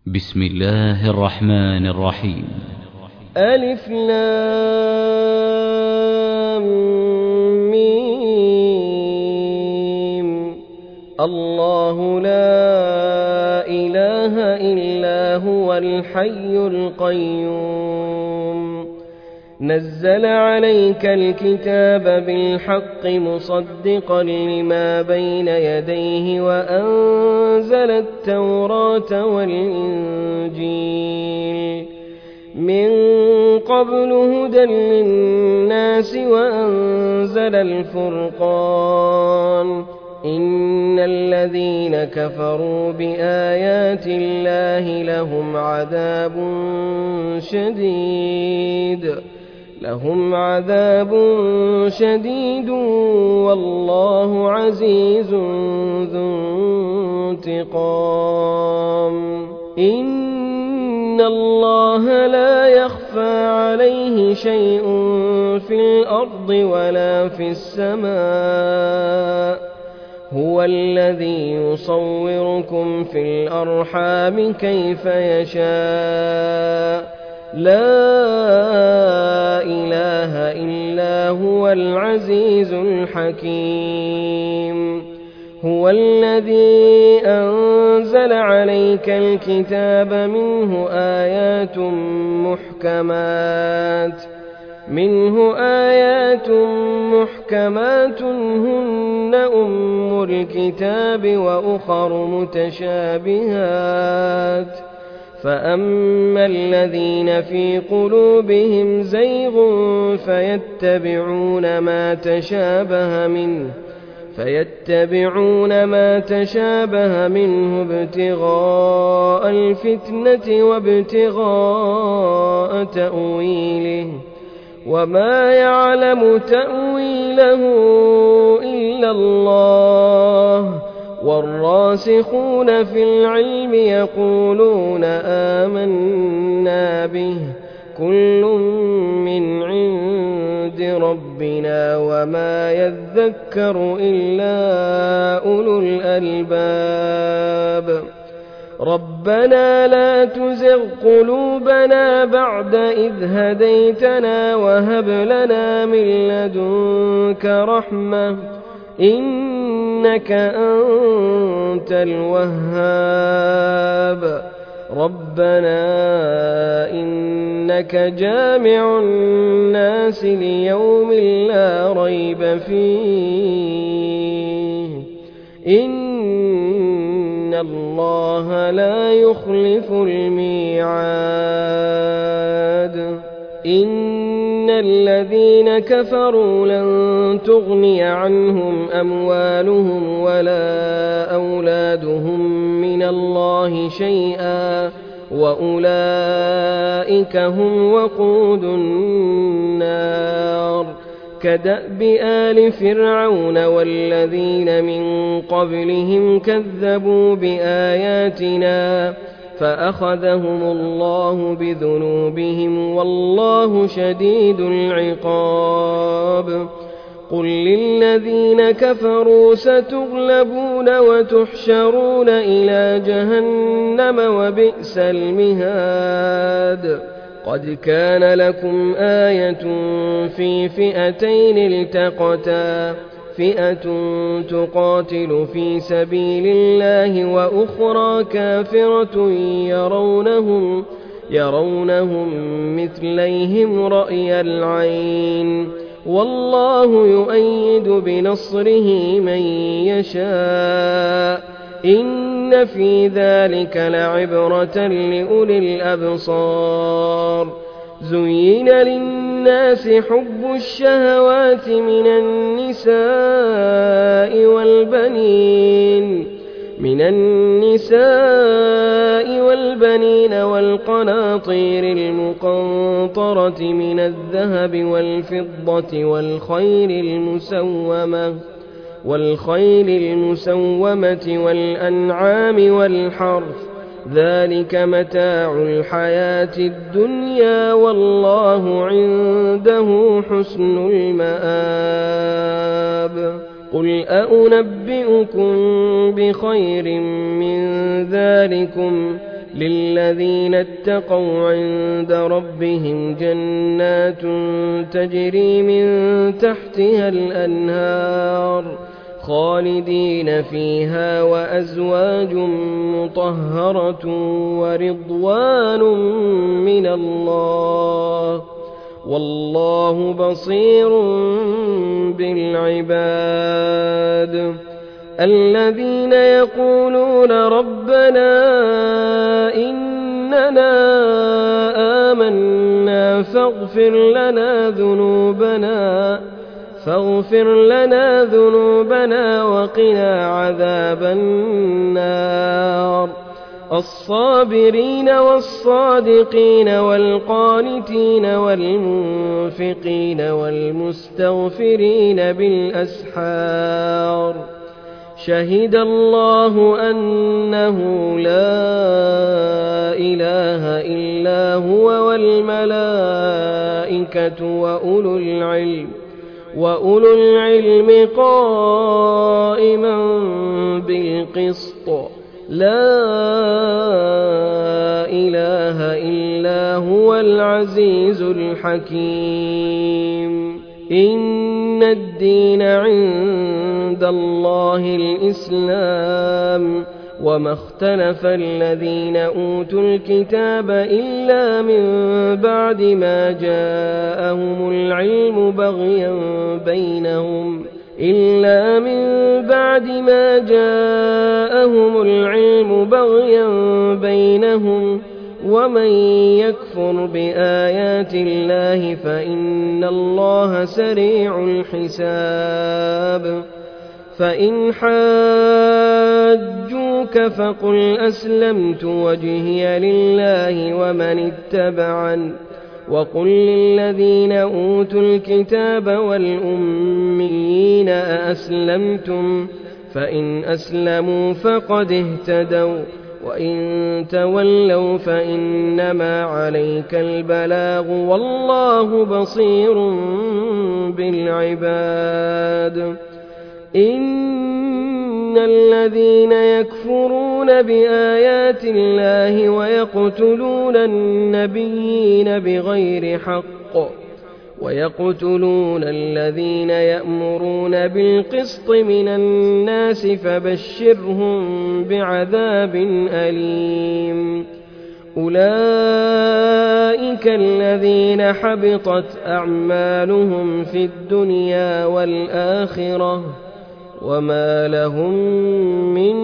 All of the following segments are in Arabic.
بسم الله الرحمن الرحيم. ألف لام ميم. الله لا إله إلا هو الحي القيوم. نزل عليك الكتاب بالحق مصدقا لما بين يديه وأنزل التوراة والإنجيل من قبل هدى للناس وأنزل الفرقان. إن الذين كفروا بآيات الله لهم عذاب شديد والله عزيز ذو انتقام. إن الله لا يخفى عليه شيء في الأرض ولا في السماء. هو الذي يصوركم في الأرحام كيف يشاء. لا إله إلا هو العزيز الحكيم. هو الذي أنزل عليك الكتاب منه آيات محكمات هن أم الكتاب وأخر متشابهات. فأما الذين في قلوبهم زيغ فيتبعون ما تشابه منه ابتغاء الفتنة وابتغاء تأويله وما يعلم تأويله إلا الله. والراسخون في العلم يقولون آمنا به كل من عند ربنا وما يذكر إلا أولو الألباب. ربنا لا تزغ قلوبنا بعد إذ هديتنا وهب لنا من لدنك رحمة إنك أنت الوهاب. ربنا إنك جامع الناس ليوم لا ريب فيه إن الله لا يخلف الميعاد. إن الذين كفروا لن تغني عنهم أموالهم ولا أولادهم من الله شيئا وأولئك هم وقود النار. كدأب آل فرعون والذين من قبلهم كذبوا بآياتنا فأخذهم الله بذنوبهم والله شديد العقاب. قل للذين كفروا ستغلبون وتحشرون إلى جهنم وبئس المهاد. قد كان لكم آية في فئتين التقتا فئة تقاتل في سبيل الله وأخرى كافرة يرونهم مثليهم رأي العين والله يؤيد بنصره من يشاء. إن في ذلك لعبرة لأولي الأبصار. زين للناس حب الشهوات من النساء والبنين والقناطير المقنطرة من الذهب والفضة والخيل المسومة والأنعام والحرث ذلك متاع الحياة الدنيا والله عنده حسن المآب. قل أنبئكم بخير من ذلكم للذين اتقوا عند ربهم جنات تجري من تحتها الأنهار خالدين فيها وأزواج مطهرة ورضوان من الله والله بصير بالعباد الذين يقولون ربنا إننا آمنا فاغفر لنا ذنوبنا وقنا عذاب النار الصابرين والصادقين والقانتين والمنفقين والمستغفرين بالأسحار شهد الله أنه لا إله إلا هو والملائكة وأولو العلم قائما بالقسط لا إله إلا هو العزيز الحكيم إن الدين عند الله الإسلام وما اختلف الذين أوتوا الكتاب إلا من بعد ما جاءهم العلم بغيا بينهم ومن يكفر بآيات الله فإن الله سريع الحساب فإن حاجوك فقل أسلمت وجهي لله ومن اتبعني وقل للذين أوتوا الكتاب والأميين أأسلمتم فإن أسلموا فقد اهتدوا وإن تولوا فإنما عليك البلاغ والله بصير بالعباد إن الذين يكفرون بآيات الله ويقتلون النبيين بغير حق ويقتلون الذين يأمرون بالقسط من الناس فبشرهم بعذاب أليم أولئك الذين حبطت أعمالهم في الدنيا والآخرة وما لهم من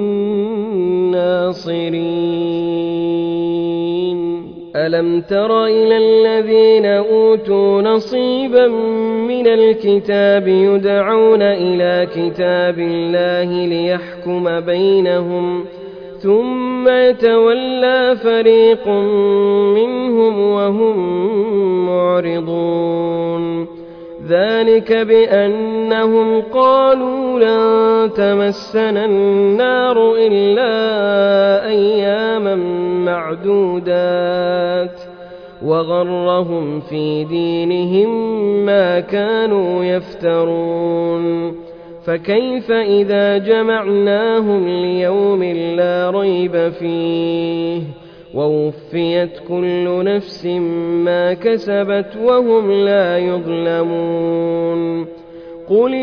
ناصرين ألم تر إلى الذين أوتوا نصيبا من الكتاب يدعون إلى كتاب الله ليحكم بينهم ثم يتولى فريق منهم وهم معرضون ذلك بأنهم قالوا لن تمسنا النار إلا أياما معدودات وغرهم في دينهم ما كانوا يفترون فكيف إذا جمعناهم ليوم لا ريب فيه ووفيت كل نفس ما كسبت وهم لا يظلمون قل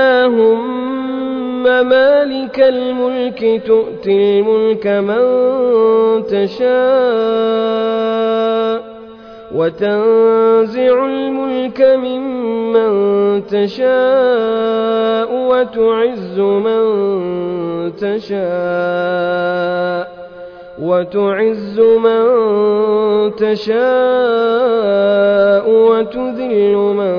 اللهم مالك الملك تؤتي الملك من تشاء وتنزع الملك ممن تشاء وتعز من تشاء وتذل من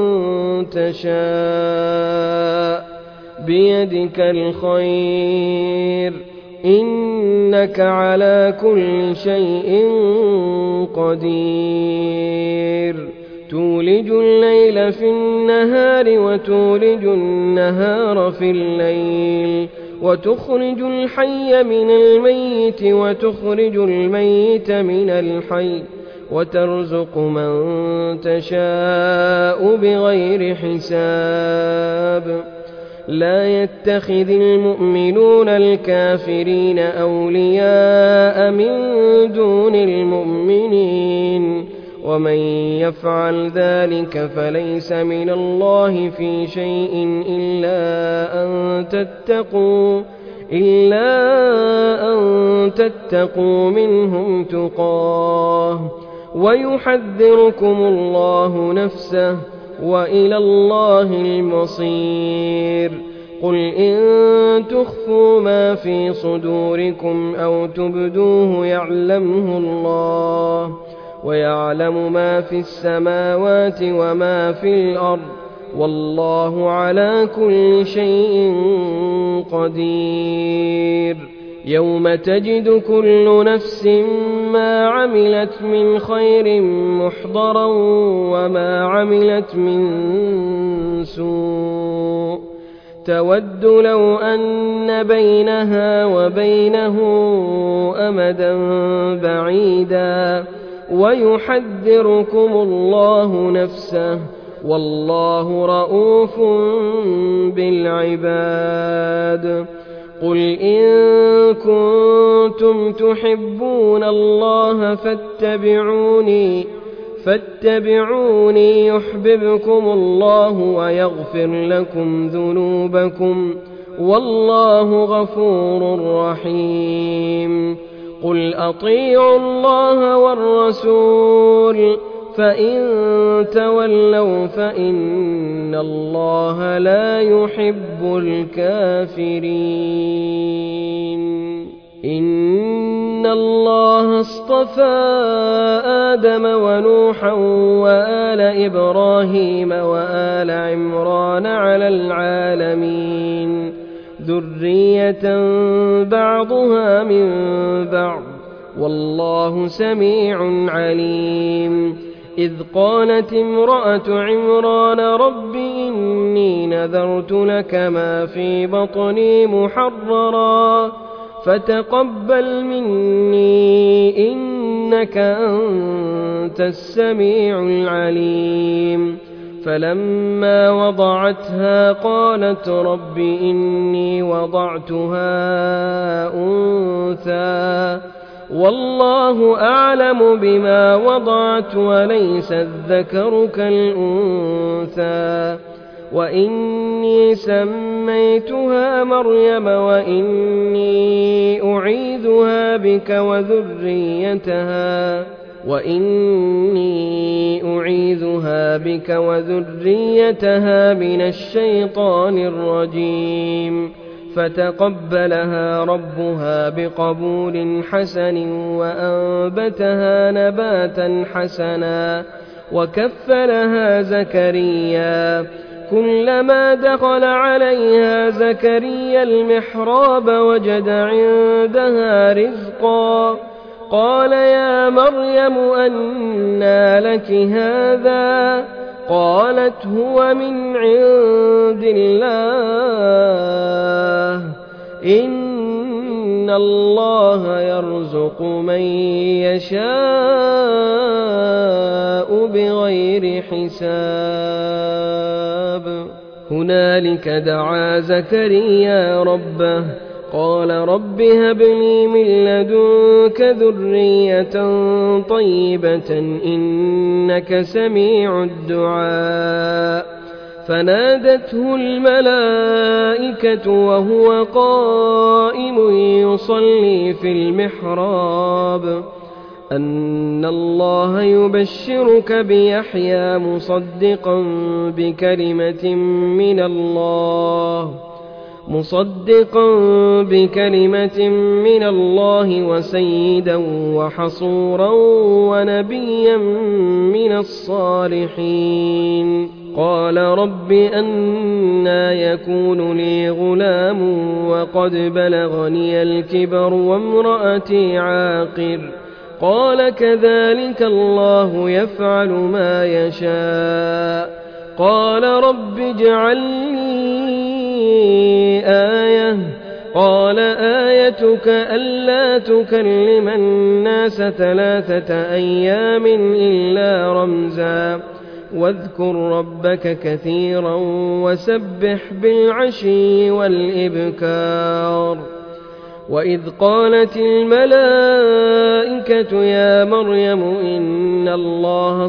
تشاء بيدك الخير إنك على كل شيء قدير تولج الليل في النهار وتولج النهار في الليل وتخرج الحي من الميت وتخرج الميت من الحي وترزق من تشاء بغير حساب لا يتخذ المؤمنون الكافرين أولياء من دون المؤمنين ومن يفعل ذلك فليس من الله في شيء إلا أن تتقوا منهم تقاه ويحذركم الله نفسه وإلى الله المصير. قل إن تخفوا ما في صدوركم أو تبدوه يعلمه الله ويعلم ما في السماوات وما في الأرض والله على كل شيء قدير. يوم تجد كل نفس ما عملت من خير محضرا وما عملت من سوء تود لو أن بينها وبينه أمدا بعيدا ويحذركم الله نفسه والله رءوف بالعباد. قل إن كنتم تحبون الله فاتبعوني يحببكم الله ويغفر لكم ذنوبكم والله غفور رحيم. قل أطيعوا الله والرسول فإن تولوا فإن الله لا يحب الكافرين. إن الله اصطفى آدم ونوحا وآل إبراهيم وآل عمران على العالمين ذرية بعضها من بعض والله سميع عليم. إذ قالت امرأة عمران رب إني نذرت لك ما في بطني محررا فتقبل مني إنك أنت السميع العليم. فلما وضعتها قالت رب إني وضعتها أنثى والله أعلم بما وضعت وليس الذكر كالأنثى وإني سميتها مريم وإني أعيذها بك وذريتها من الشيطان الرجيم. فتقبلها ربها بقبول حسن وأنبتها نباتا حسنا وكفلها زكريا. كلما دخل عليها زكريا المحراب وجد عندها رزقا قال يا مريم أنى لك هذا قالت هو من عند الله إن الله يرزق من يشاء بغير حساب. هنالك دعا زكريا ربه قال رب هب لي من لدنك ذرية طيبة إنك سميع الدعاء. فنادته الملائكة وهو قائم يصلي في المحراب أن الله يبشرك بيحيى مصدقا بكلمة من الله وسيدا وحصورا ونبيا من الصالحين. قال رب أنى يكون لي غلام وقد بلغني الكبر وامرأتي عاقر قال كذلك الله يفعل ما يشاء. قال رب اجعل لي آية قال آيتك ألا تكلم الناس 3 أيام إلا رمزا واذكر ربك كثيرا وسبح بالعشي والإبكار. وإذ قالت الملائكة يا مريم إن الله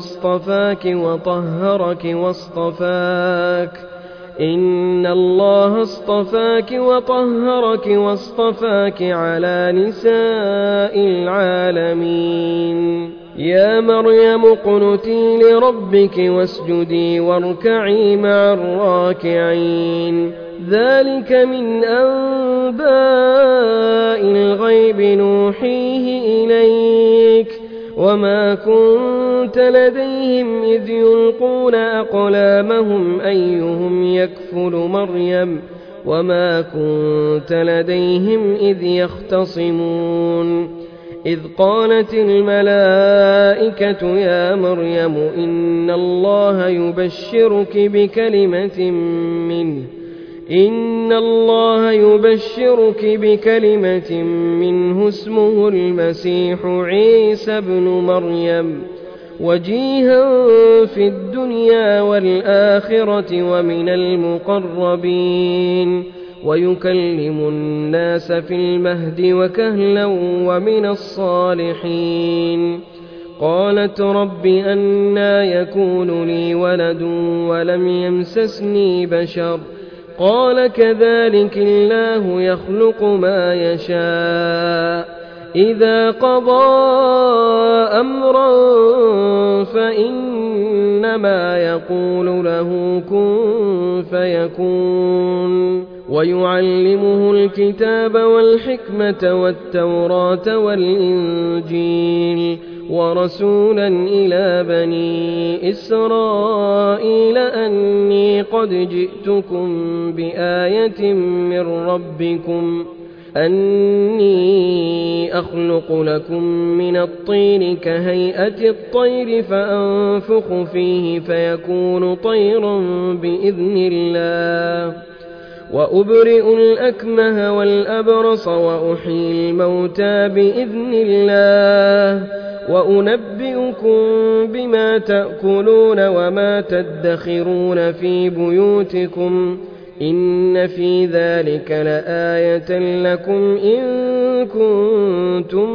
اصطفاك واصطفاك على نساء العالمين. يا مريم اقنتي لربك واسجدي واركعي مع الراكعين. ذلك من أنباء الغيب نوحيه إليك وما كنت لديهم إذ يلقون أقلامهم أيهم يكفل مريم وما كنت لديهم إذ يختصمون. إذ قالت الملائكة يا مريم إن الله يبشرك بكلمة منه اسمه المسيح عيسى ابن مريم وجيها في الدنيا والآخرة ومن المقربين ويكلم الناس في المهد وكهلا ومن الصالحين. قالت رب أنى يكون لي ولد ولم يمسسني بشر قال كذلك الله يخلق ما يشاء إذا قضى أمرا فإنما يقول له كن فيكون. ويعلمه الكتاب والحكمة والتوراة والإنجيل ورسولا إلى بني إسرائيل أني قد جئتكم بآية من ربكم أني أخلق لكم من الطين كهيئة الطير فأنفخ فيه فيكون طيرا بإذن الله وأبرئ الأكمه والأبرص وأحيي الموتى بإذن الله وأنبئكم بما تأكلون وما تدخرون في بيوتكم إن في ذلك لآية لكم إن كنتم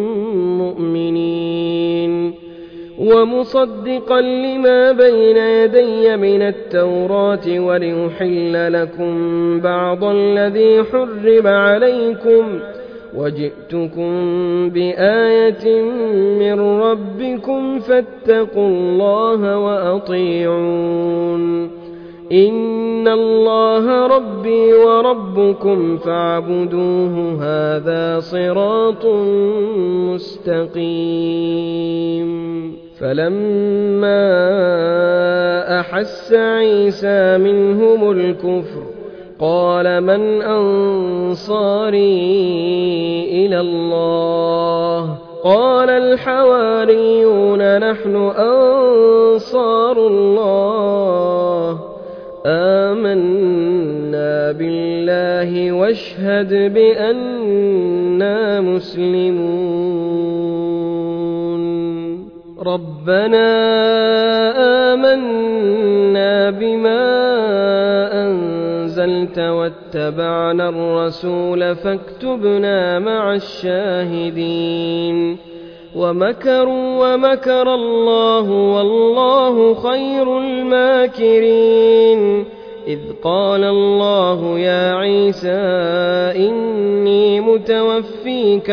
مؤمنين. ومصدقا لما بين يدي من التوراة ولأحل لكم بعض الذي حرم عليكم وجئتكم بآية من ربكم فاتقوا الله وأطيعون. إن الله ربي وربكم فاعبدوه هذا صراط مستقيم. فلما أحس عيسى منهم الكفر قال من أنصاري إلى الله قال الحواريون نحن أنصار الله آمنا بالله واشهد بأننا مسلمون. ربنا آمنا بما أنزلت واتبعنا الرسول فاكتبنا مع الشاهدين. ومكروا ومكر الله والله خير الماكرين. إذ قال الله يا عيسى إني متوفيك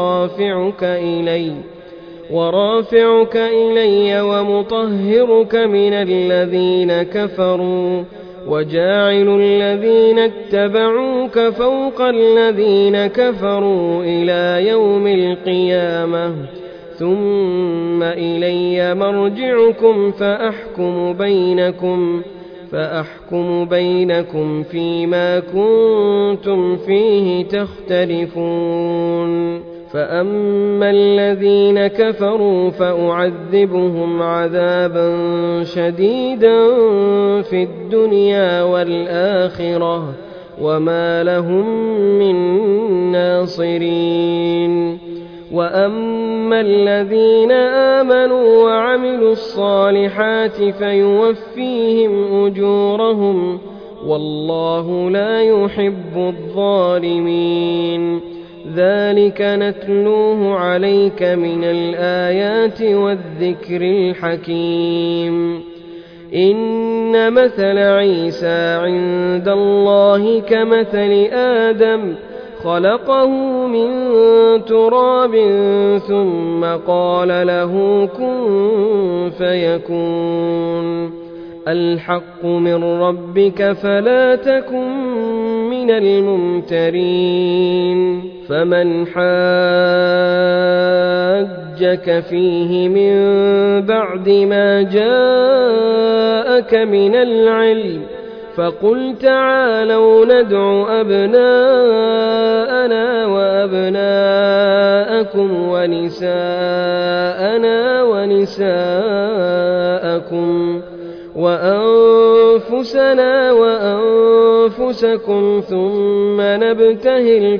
ورافعك إلي ومطهرك من الذين كفروا وجاعل الذين اتبعوك فوق الذين كفروا إلى يوم القيامة ثم إلي مرجعكم فأحكم بينكم فيما كنتم فيه تختلفون. فأما الذين كفروا فأعذبهم عذابا شديدا في الدنيا والآخرة وما لهم من ناصرين. وأما الذين آمنوا وعملوا الصالحات فيوفيهم أجورهم والله لا يحب الظالمين. ذلك نتلوه عليك من الآيات والذكر الحكيم. إن مثل عيسى عند الله كمثل آدم خلقه من تراب ثم قال له كن فيكون. الحق من ربك فلا تكن من الممترين. فمن حاجك فيه من بعد ما جاءك من العلم فقل تعالوا ندع أبناءنا وأبناءكم ونساءنا ونساءكم وأنفسنا وأنفسكم ثم نبتهل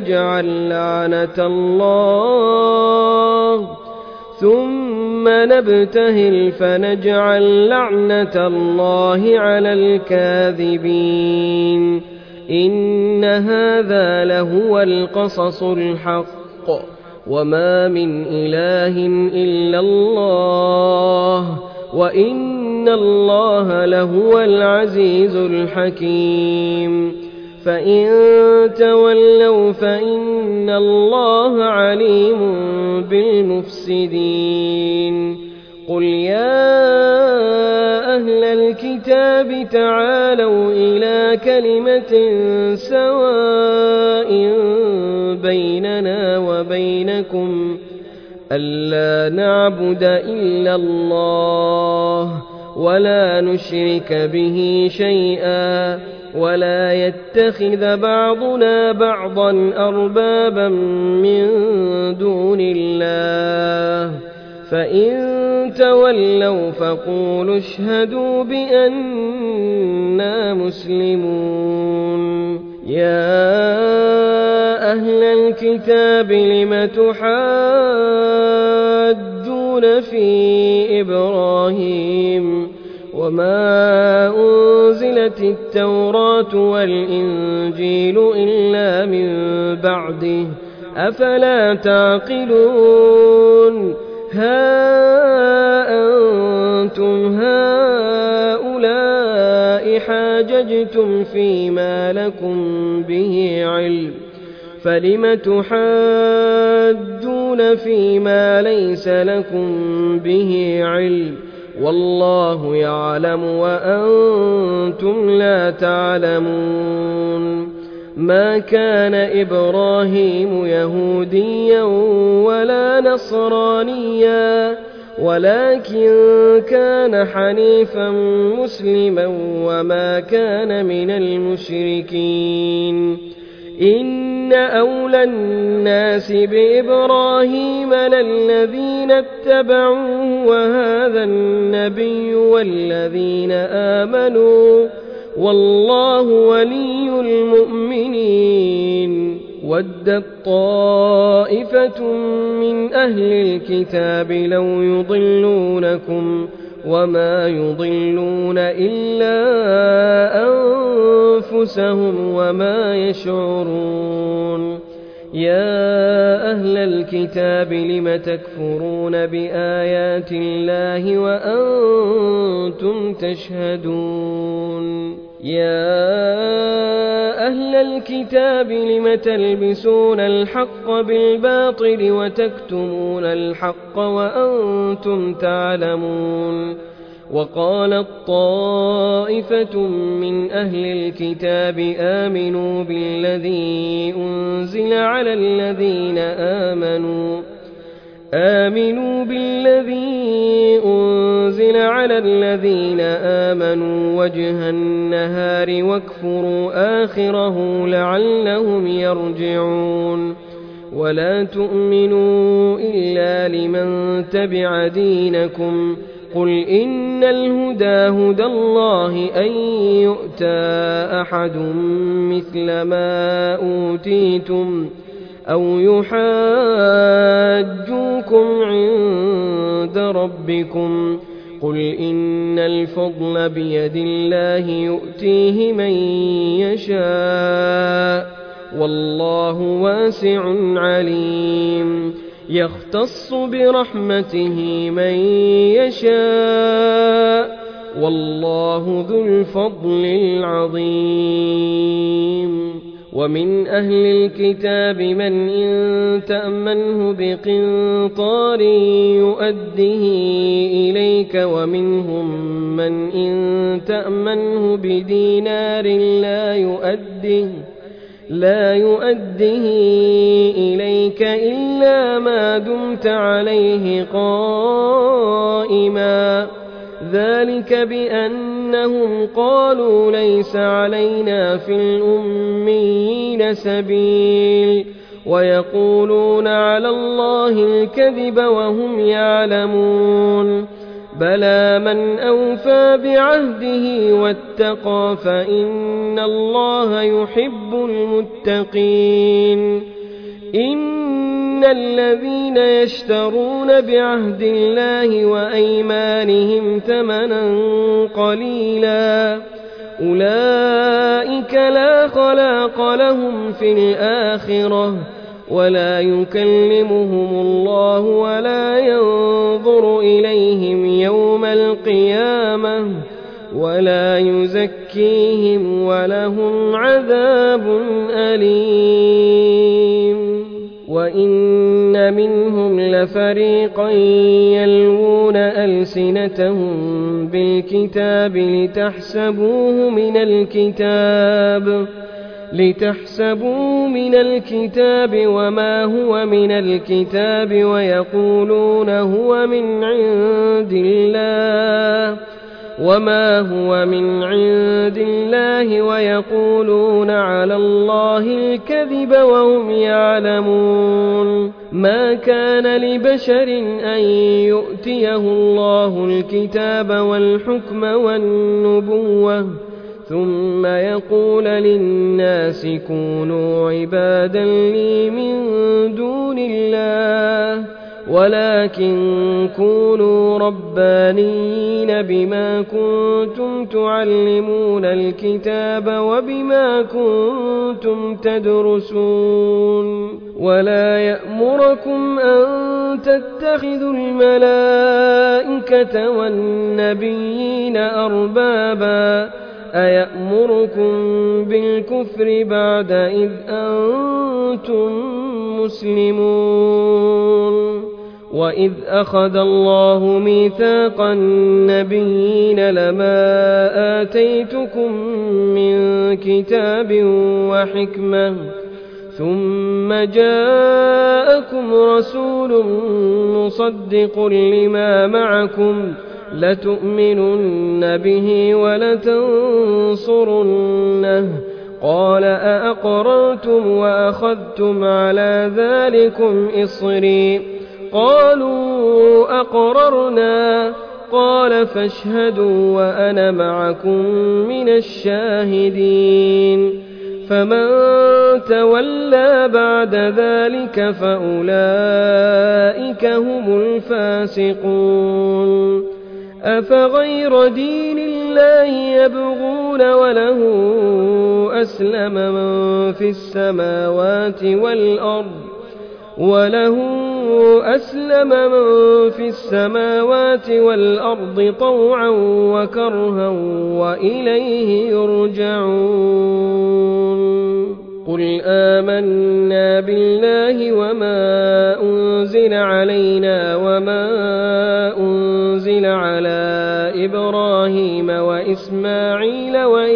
فنجعل لعنة الله على الكاذبين. إن هذا لهو القصص الحق وما من إله إلا الله وإن الله لهو العزيز الحكيم. فإن تولوا فإن الله عليم بالمفسدين. قل يا أهل الكتاب تعالوا إلى كلمة سواء بيننا وبينكم ألا نعبد إلا الله ولا نشرك به شيئا ولا يتخذ بعضنا بعضا أربابا من دون الله. فإن تولوا فقولوا اشهدوا بأننا مسلمون. يا أهل الكتاب لم تحاجون في إبراهيم وما أنزلت التوراة والإنجيل إلا من بعده أفلا تعقلون. ها أنتم هؤلاء حاججتم فيما لكم به علم فلم تحاجون فيما ليس لكم به علم والله يعلم وأنتم لا تعلمون. ما كان إبراهيم يهوديا ولا نصرانيا ولكن كان حنيفا مسلما وما كان من المشركين. إن أولى الناس بإبراهيم للذين اتبعوه وهذا النبي والذين آمنوا والله ولي المؤمنين. ودت طائفة من أهل الكتاب لو يضلونكم وما يضلون إلا أنفسهم وما يشعرون. يا أهل الكتاب لم تكفرون بآيات الله وأنتم تشهدون. يا أهل الكتاب لم تلبسون الحق بالباطل وتكتمون الحق وأنتم تعلمون. وقالت طائفة من أهل الكتاب آمنوا بالذي أنزل على الذين آمنوا وجه النهار واكفروا آخره لعلهم يرجعون. ولا تؤمنوا إلا لمن تبع دينكم قل إن الهدى هدى الله أن يؤتى أحد مثل ما أوتيتم أو يحاجوكم عند ربكم قل إن الفضل بيد الله يؤتيه من يشاء والله واسع عليم يختص برحمته من يشاء والله ذو الفضل العظيم ومن أهل الكتاب من إن تأمنه بقنطار يؤده إليك ومنهم من إن تأمنه بدينار لا يؤده إليك إلا ما دمت عليه قائما ذلك بأنهم قالوا ليس علينا في الأميين سبيل ويقولون على الله الكذب وهم يعلمون بلى من أوفى بعهده واتقى فإن الله يحب المتقين إن الذين يشترون بعهد الله وأيمانهم ثمنا قليلا أولئك لا خلاق لهم في الآخرة ولا يكلمهم الله ولا ينظر إليهم يوم القيامة ولا يزكيهم ولهم عذاب أليم وإن منهم لفريقا يلوون ألسنتهم بالكتاب لتحسبوه من الكتاب وما هو من الكتاب ويقولون هو من عند الله ويقولون على الله الكذب وهم يعلمون ما كان لبشر أن يؤتيه الله الكتاب والحكم والنبوة ثم يقول للناس كونوا عبادا لي من دون الله ولكن كونوا ربانيين بما كنتم تعلمون الكتاب وبما كنتم تدرسون ولا يأمركم أن تتخذوا الملائكة والنبيين أربابا أيأمركم بالكفر بعد إذ أنتم مسلمون وإذ أخذ الله ميثاق النبيين لما آتيتكم من كتاب وحكمة ثم جاءكم رسول مصدق لما معكم لتؤمنن به ولتنصرنه قال أأقررتم وأخذتم على ذلكم إصري قالوا أقررنا قال فاشهدوا وأنا معكم من الشاهدين فمن تولى بعد ذلك فأولئك هم الفاسقون أفغير دين الله يبغون وله أسلم من في السماوات والأرض طوعا وكرها وإليه يرجعون قل آمنا بالله وما أنزل علينا وما أنزل على إبراهيم وإسماعيل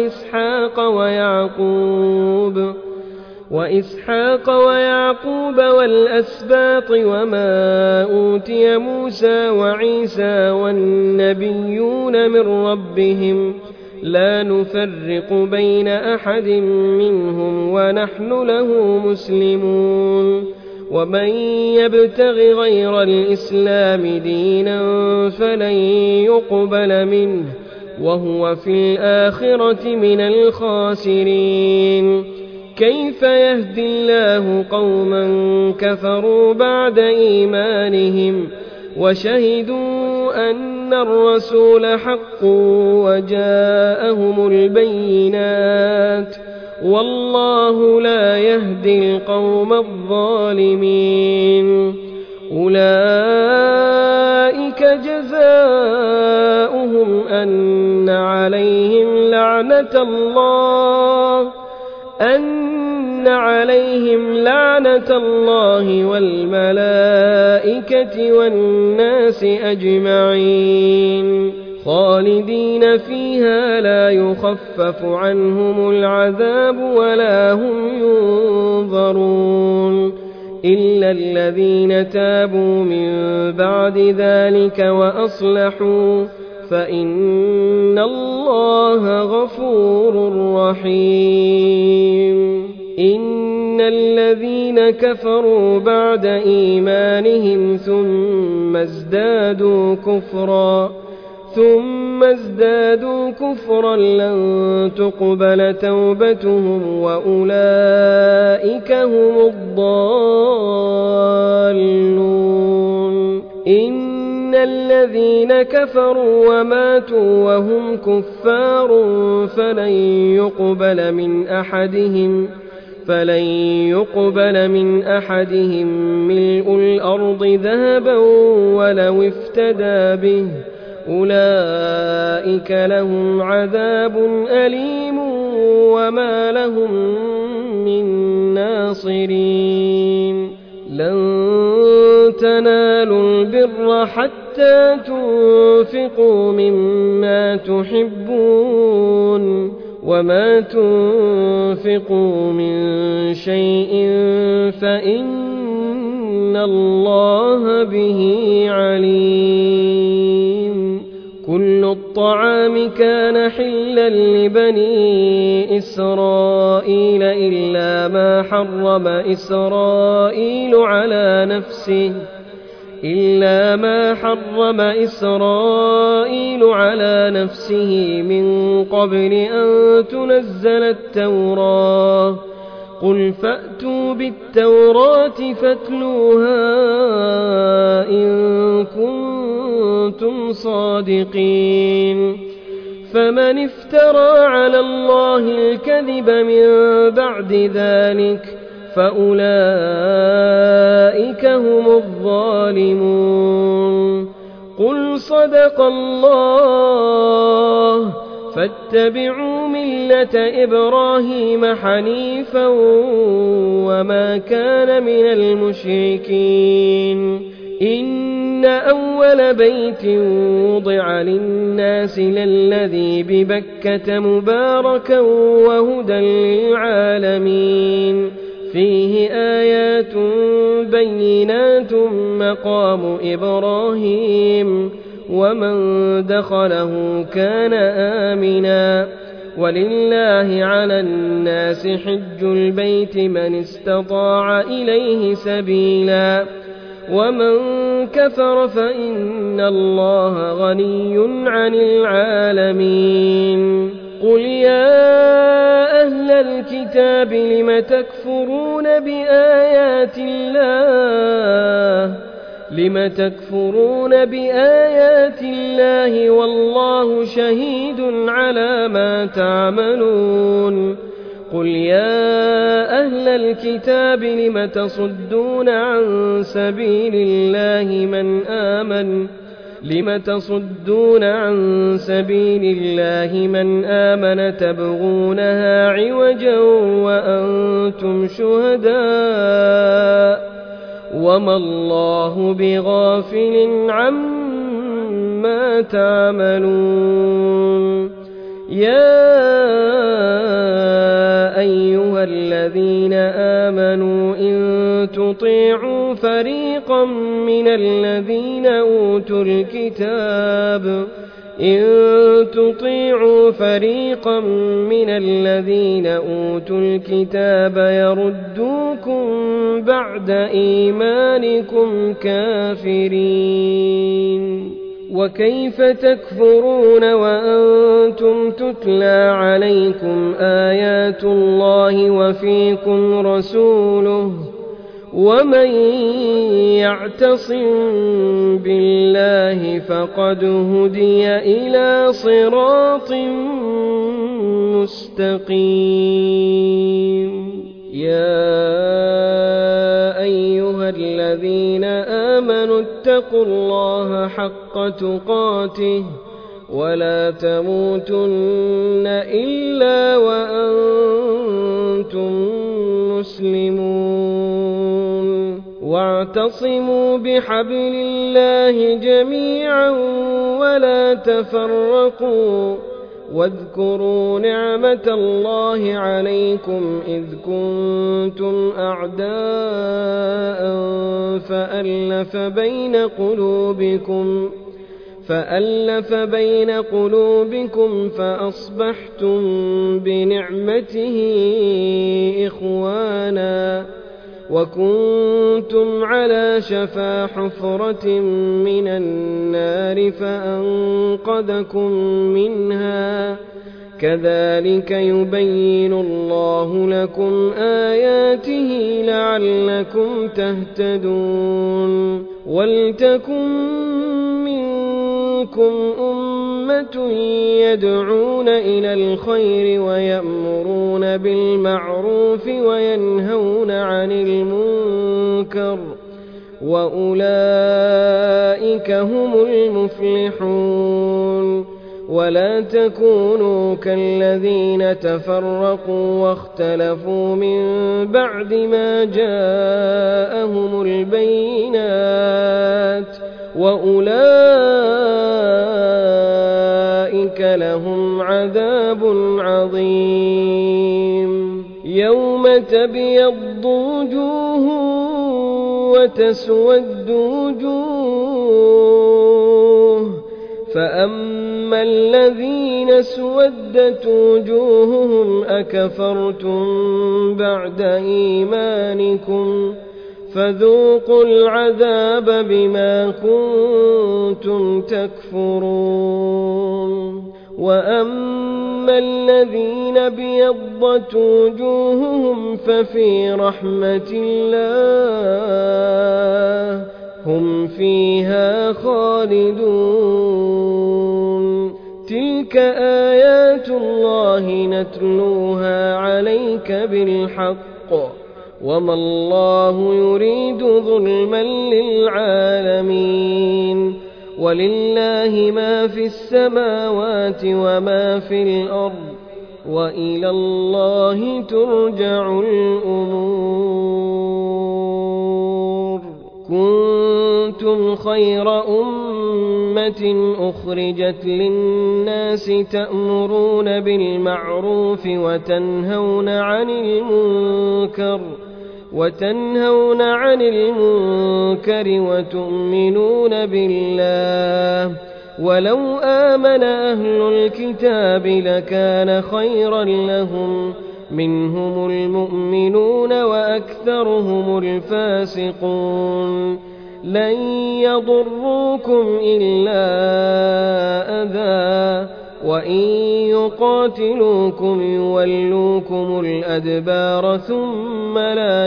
وإسحاق ويعقوب والأسباط وما أوتي موسى وعيسى والنبيون من ربهم لا نفرق بين أحد منهم ونحن له مسلمون ومن يبتغ غير الإسلام دينا فلن يقبل منه وهو في الآخرة من الخاسرين كيف يهدي الله قوما كفروا بعد إيمانهم وشهدوا أن الرسول حق وجاءهم البينات والله لا يهدي القوم الظالمين أولئك جزاؤهم أن عليهم لعنة الله والملائكة والناس أجمعين خالدين فيها لا يخفف عنهم العذاب ولا هم ينظرون إلا الذين تابوا من بعد ذلك وأصلحوا فإن الله غفور رحيم إن الذين كفروا بعد إيمانهم ثم ازدادوا كفرا لن تقبل توبتهم وأولئك هم الضالون إن الذين كفروا وماتوا وهم كفار فلن يقبل من أحدهم ملء الأرض ذهبا ولو افتدى به أولئك لهم عذاب أليم وما لهم من ناصرين لن تنالوا البر حتى تنفقوا مما تحبون وما تنفقوا من شيء فإن الله به عليم كل الطعام كان حلا لبني إسرائيل إلا ما حرم إسرائيل على نفسه من قبل أن تنزل التوراة قل فأتوا بالتوراة فاتلوها إن كنتم صادقين فمن افترى على الله الكذب من بعد ذلك فأولئك هم الظالمون قل صدق الله فاتبعوا ملة إبراهيم حنيفا وما كان من المشركين إن أول بيت وضع للناس للذي ببكة مباركا وهدى للعالمين فيه آيات بينات مقام إبراهيم ومن دخله كان آمنا ولله على الناس حج البيت من استطاع إليه سبيلا ومن كفر فإن الله غني عن العالمين قل يا أهل الكتاب لم تكفرون بآيات الله والله شهيد على ما تعملون قل يا أهل الكتاب لم تصدون عن سبيل الله من آمن تبغونها عوجا وأنتم شهداء وما الله بغافل عما تعملون يا أيها الذين آمنوا إن تطيعوا فريقا من الذين أوتوا الكتاب يردوكم بعد إيمانكم كافرين وكيف تكفرون وأنتم تتلى عليكم آيات الله وفيكم رسوله ومن يعتصم بالله فقد هدي إلى صراط مستقيم يا أيها الذين آمنوا اتقوا الله حق تقاته ولا تموتن إلا وأنتم مسلمون واعتصموا بحبل الله جميعا ولا تفرقوا واذكروا نعمة الله عليكم إذ كنتم أعداء فألف بين قلوبكم فأصبحتم بنعمته إخوانا وكنتم على شفا حفرة من النار فأنقذكم منها كذلك يبين الله لكم آياته لعلكم تهتدون ولتكن منكم أمة يدعون إلى الخير ويأمرون بالمعروف وينهون عن المنكر وأولئك هم المفلحون ولا تكونوا كالذين تفرقوا واختلفوا من بعد ما جاءهم البينات وأولئك لهم عذاب عظيم يوم تبيض وجوه وتسود وجوه فأما الذين اسودت وجوههم أكفرتم بعد إيمانكم فذوقوا العذاب بما كنتم تكفرون وأما الذين ابيضت وجوههم ففي رحمة الله هم فيها خالدون تلك آيات الله نتلوها عليك بالحق وما الله يريد ظلما للعالمين ولله ما في السماوات وما في الأرض وإلى الله ترجع الأمور كنتم خير أمة أخرجت للناس تأمرون بالمعروف وتنهون عن المنكر وتؤمنون بالله ولو آمن أهل الكتاب لكان خيرا لهم منهم المؤمنون وأكثرهم الفاسقون لن يضروكم إلا أذى وإن يقاتلوكم يولوكم الأدبار ثم لا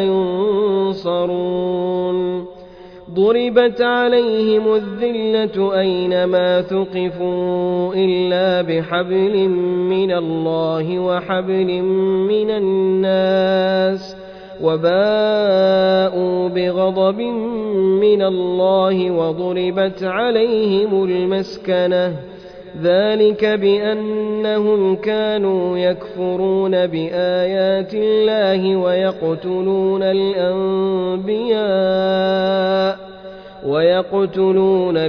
ينصرون ضربت عليهم الذلة أينما ثقفوا إلا بحبل من الله وحبل من الناس وباءوا بغضب من الله وضربت عليهم المسكنة ذلك بأنهم كانوا يكفرون بآيات الله ويقتلون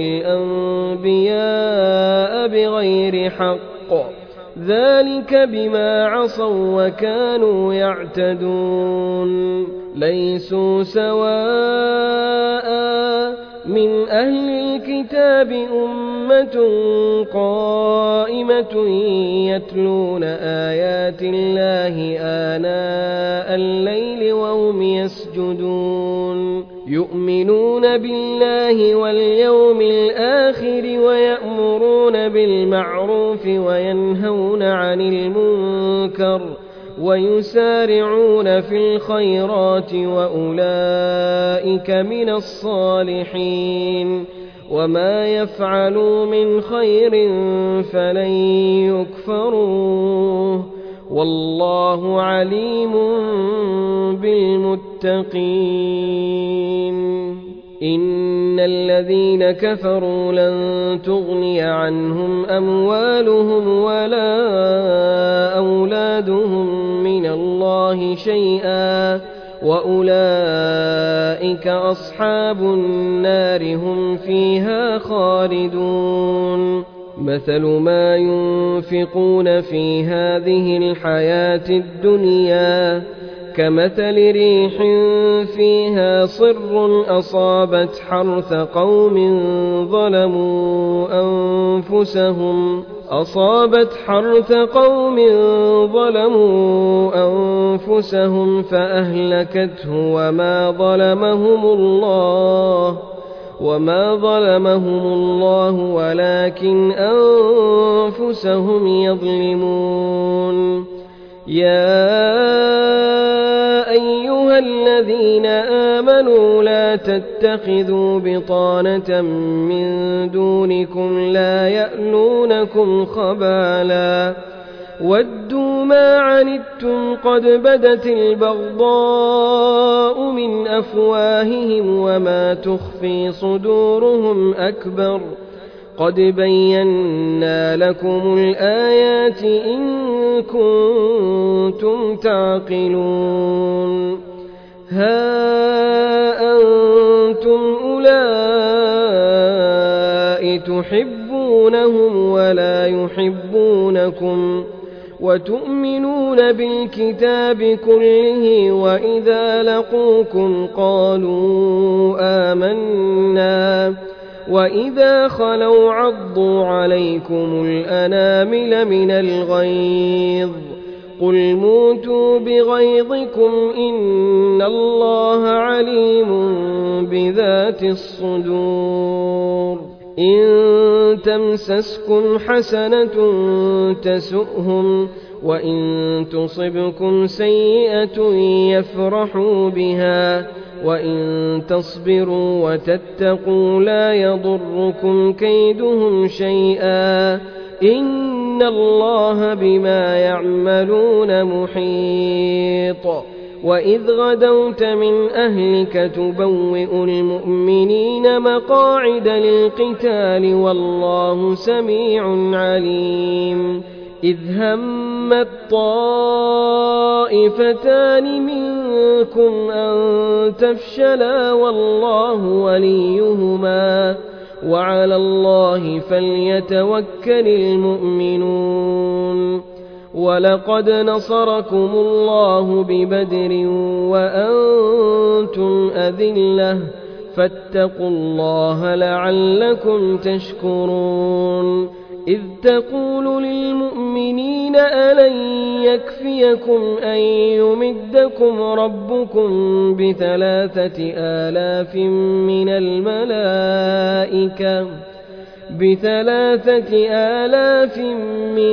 الأنبياء بغير حق ذلك بما عصوا وكانوا يعتدون ليسوا سواء من أهل الكتاب أمة قائمة يتلون آيات الله آناء الليل وهم يؤمنون بالله واليوم الآخر ويأمرون بالمعروف وينهون عن المنكر ويسارعون في الخيرات وأولئك من الصالحين وما يفعلوا من خير فلن يكفروه والله عليم بالمتقين. إن الذين كفروا لن تغني عنهم أموالهم ولا أولادهم من الله شيئا وأولئك أصحاب النار هم فيها خالدون. مثل ما ينفقون في هذه الحياة الدنيا كمثل ريح فيها صر أصابت حرث قوم ظلموا أنفسهم فأهلكته وما ظلمهم الله ولكن أنفسهم يظلمون. يا أيها الذين آمنوا لا تتخذوا بطانة من دونكم لا يألونكم خبالا ودوا ما عنتم قد بدت البغضاء من أفواههم وما تخفي صدورهم أكبر قد بينا لكم الآيات إن كنتم تعقلون. ها أنتم أولئك تحبونهم ولا يحبونكم وتؤمنون بالكتاب كله وإذا لقوكم قالوا آمنا وإذا خلوا عضوا عليكم الأنامل من الغيظ قل موتوا بغيظكم إن الله عليم بذات الصدور. إن تمسسكم حسنة تسؤهم وإن تصبكم سيئة يفرحوا بها وإن تصبروا وتتقوا لا يضركم كيدهم شيئا إن الله بما يعملون محيط. وإذ غدوت من أهلك تبوئ المؤمنين مقاعد للقتال والله سميع عليم. إذ همت طائفتان منكم أن تفشلا والله وليهما وعلى الله فليتوكل المؤمنون. ولقد نصركم الله ببدر وأنتم أذلة فاتقوا الله لعلكم تشكرون. إذ تقول للمؤمنين ألن يكفيكم أن يمدكم ربكم ب3,000 من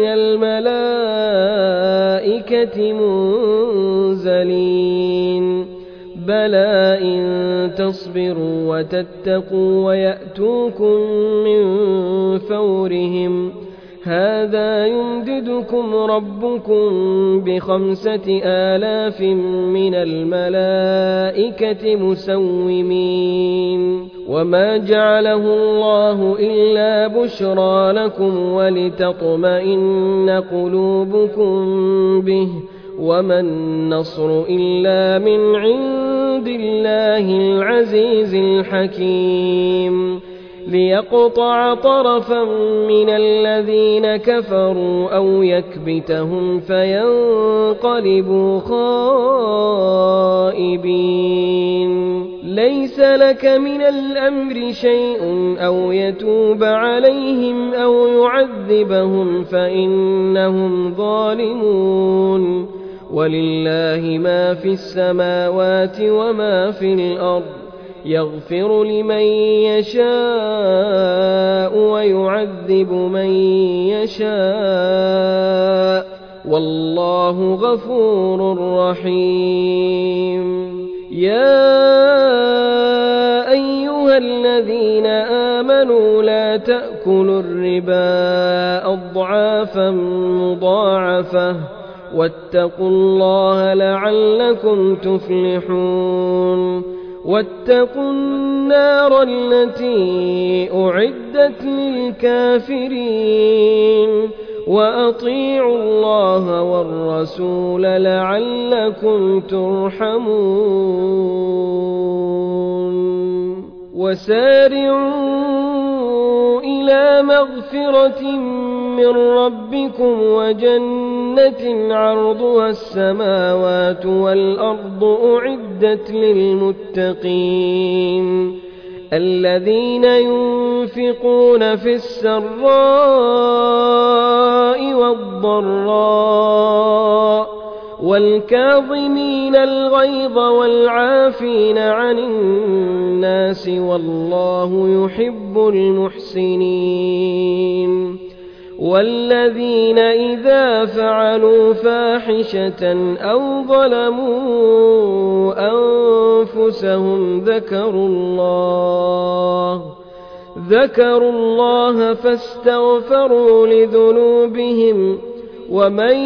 الملائكة منزلين بلى إن تصبروا وتتقوا ويأتوكم من فورهم هذا يمددكم ربكم ب5,000 من الملائكة مسومين. وما جعله الله إلا بشرى لكم ولتطمئن قلوبكم به وما النصر إلا من عند الله العزيز الحكيم. ليقطع طرفا من الذين كفروا أو يكبتهم فينقلبوا خائبين. ليس لك من الأمر شيء أو يتوب عليهم أو يعذبهم فإنهم ظالمون. ولله ما في السماوات وما في الأرض يغفر لمن يشاء ويعذب من يشاء والله غفور رحيم يا أيها الذين آمنوا لا تأكلوا الربا أضعافا مضاعفة واتقوا الله لعلكم تفلحون واتقوا النار التي أعدت للكافرين وأطيعوا الله والرسول لعلكم ترحمون وسارعوا إلى مغفرة من ربكم وجنة عرضها السماوات والأرض أعدت للمتقين الذين ينفقون في السراء والضراء والكاظمين الغيظ والعافين عن الناس والله يحب المحسنين والذين إذا فعلوا فاحشة أو ظلموا أنفسهم ذكروا الله فاستغفروا لذنوبهم ومن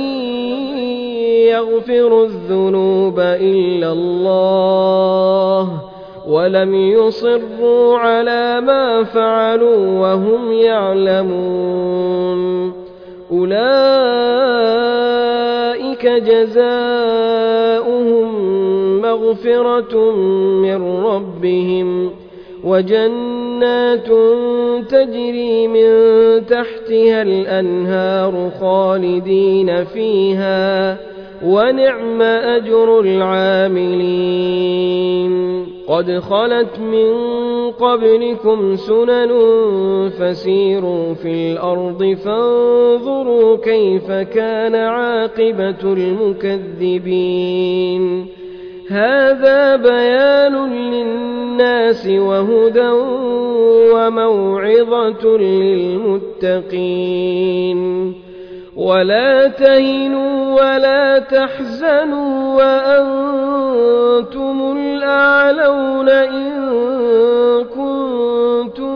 يغفر الذنوب إلا الله ولم يصروا على ما فعلوا وهم يعلمون أولئك جزاؤهم مغفرة من ربهم وجنات تجري من تحتها الأنهار خالدين فيها ونعم أجر العاملين قد خلت من قبلكم سنن فسيروا في الأرض فانظروا كيف كان عاقبة المكذبين هذا بيان للناس وهدى وموعظة للمتقين ولا تهنوا ولا تحزنوا وأنتم الأعلون إن كنتم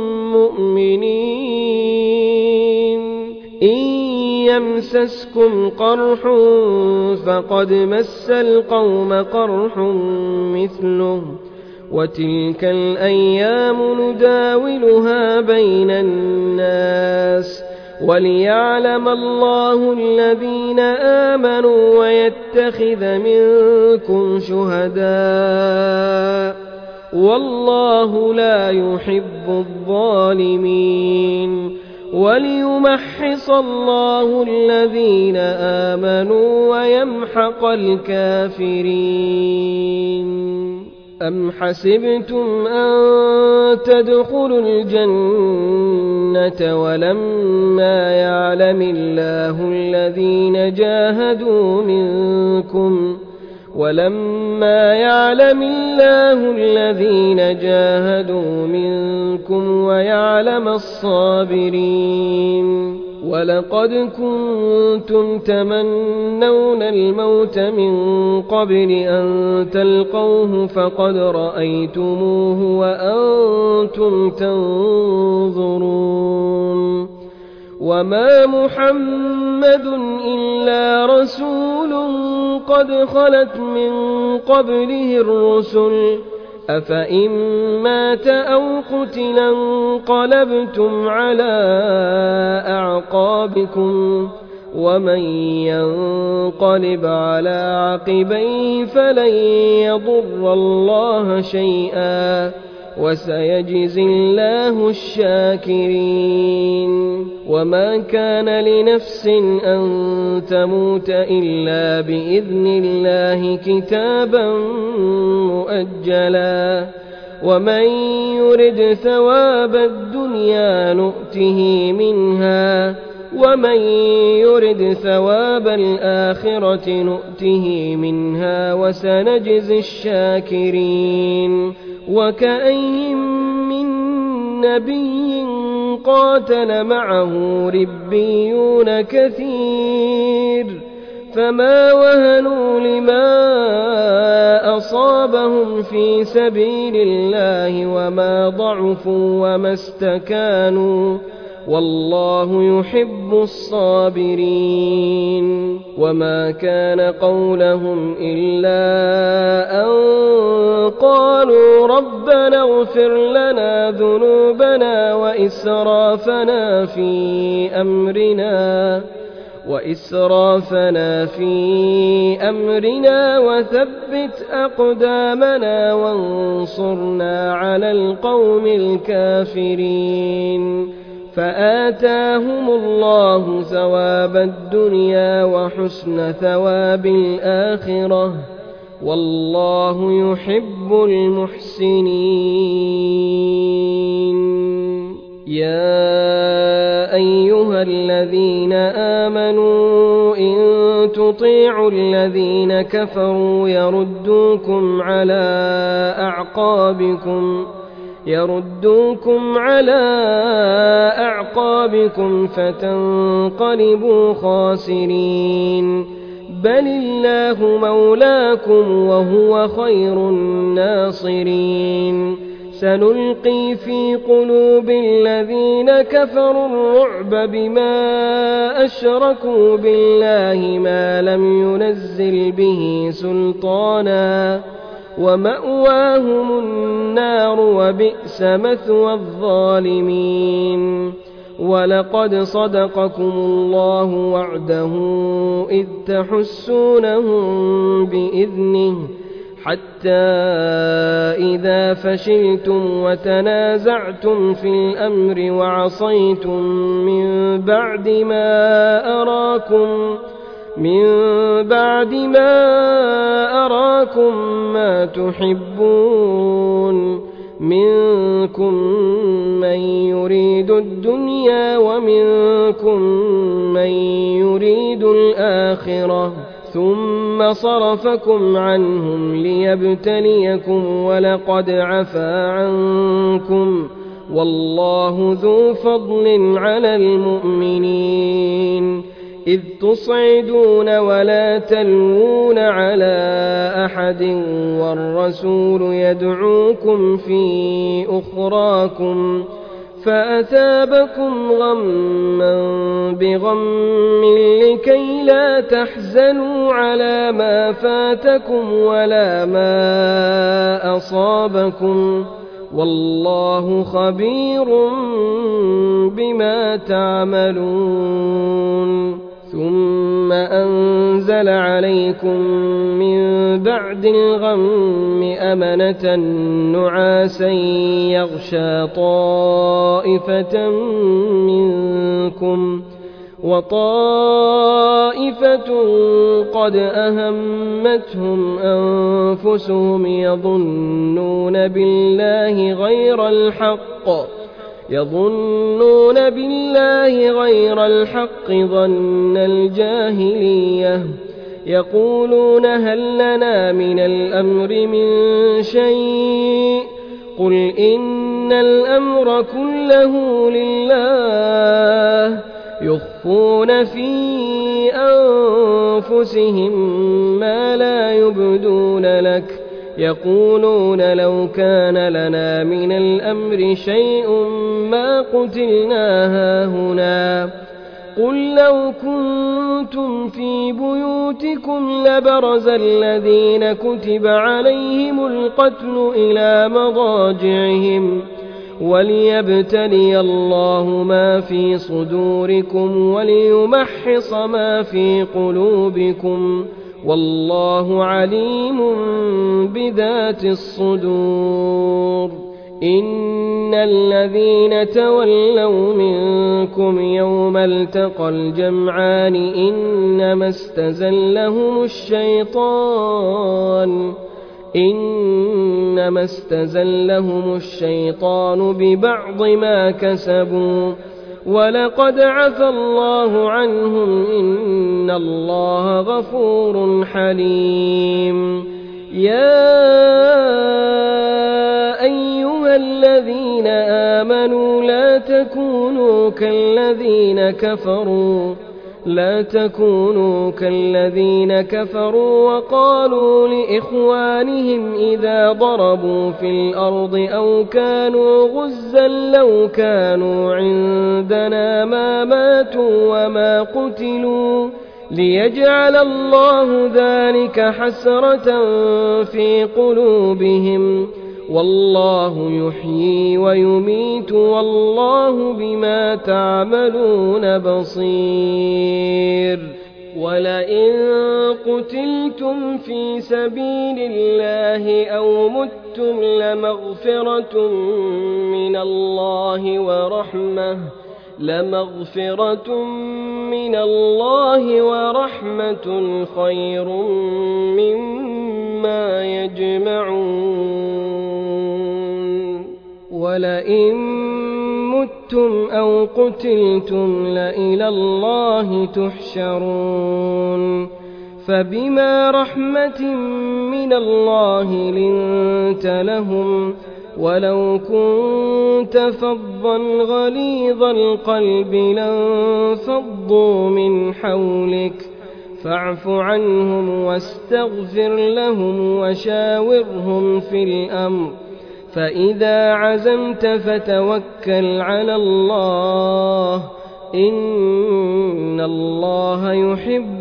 مؤمنين إن يمسسكم قرح فقد مس القوم قرح مثله وتلك الأيام نداولها بين الناس وليعلم الله الذين آمنوا ويتخذ منكم شهداء والله لا يحب الظالمين وليمحص الله الذين آمنوا ويمحق الكافرين أم حسبتم أن تدخلوا الجنة ولما يعلم الله الذين جاهدوا منكم ويعلم الصابرين ولقد كنتم تمنون الموت من قبل أن تلقوه فقد رأيتموه وأنتم تنظرون وما محمد إلا رسول قد خلت من قبله الرسل أفإن مات أو قتل انقلبتم على أعقابكم ومن ينقلب على عقبيه فلن يضر الله شيئا وسيجزي الله الشاكرين وما كان لنفس أن تموت إلا بإذن الله كتابا مؤجلا ومن يرد ثواب الدنيا نؤته منها ومن يرد ثواب الآخرة نؤته منها وسنجزي الشاكرين وكأين من نبي قاتل معه ربيون كثير فما وهنوا لما أصابهم في سبيل الله وما ضعفوا وما استكانوا والله يحب الصابرين وما كان قولهم إلا أن قالوا ربنا اغفر لنا ذنوبنا وإسرافنا في أمرنا وثبت أقدامنا وانصرنا على القوم الكافرين فآتاهم الله ثواب الدنيا وحسن ثواب الآخرة والله يحب المحسنين يا أيها الذين آمنوا إن تطيعوا الذين كفروا يردوكم على أعقابكم فتنقلبوا خاسرين بل الله مولاكم وهو خير الناصرين سنلقي في قلوب الذين كفروا الرعب بما أشركوا بالله ما لم ينزل به سلطانا ومأواهم النار وبئس مثوى الظالمين ولقد صدقكم الله وعده إذ تحسونهم بإذنه حتى إذا فشلتم وتنازعتم في الأمر وعصيتم من بعد ما أراكم ما تحبون منكم من يريد الدنيا ومنكم من يريد الآخرة ثم صرفكم عنهم ليبتليكم ولقد عفا عنكم والله ذو فضل على المؤمنين إذ تصعدون ولا تلوون على أحد والرسول يدعوكم في أخراكم فأثابكم غما بغم لكي لا تحزنوا على ما فاتكم ولا ما أصابكم والله خبير بما تعملون ثم أنزل عليكم من بعد الغم أمنة نعاسا يغشى طائفة منكم وطائفة قد أهمتهم أنفسهم يظنون بالله غير الحق ظن الجاهلية يقولون هل لنا من الأمر من شيء قل إن الأمر كله لله يخفون في أنفسهم ما لا يبدون لك يقولون لو كان لنا من الأمر شيء ما قتلنا هاهنا قل لو كنتم في بيوتكم لبرز الذين كتب عليهم القتل إلى مضاجعهم وليبتلي الله ما في صدوركم وليمحص ما في قلوبكم والله عليم بذات الصدور إن الذين تولوا منكم يوم التقى الجمعان إنما استزلهم الشيطان ببعض ما كسبوا ولقد عفى الله عنهم إن الله غفور حليم يا أيها الذين آمنوا لا تكونوا كالذين كفروا وقالوا لإخوانهم إذا ضربوا في الأرض أو كانوا غزا لو كانوا عندنا ما ماتوا وما قتلوا ليجعل الله ذلك حسرة في قلوبهم والله يحيي ويميت والله بما تعملون بصير ولئن قتلتم في سبيل الله أو متم لمغفرة من الله ورحمة خير مما يجمعون ولئن متم أو قتلتم لإلى الله تحشرون فبما رحمة من الله لنت لهم ولو كنت فظا غليظ القلب لانفضوا من حولك فاعف عنهم واستغفر لهم وشاورهم في الأمر فإذا عزمت فتوكل على الله إن الله يحب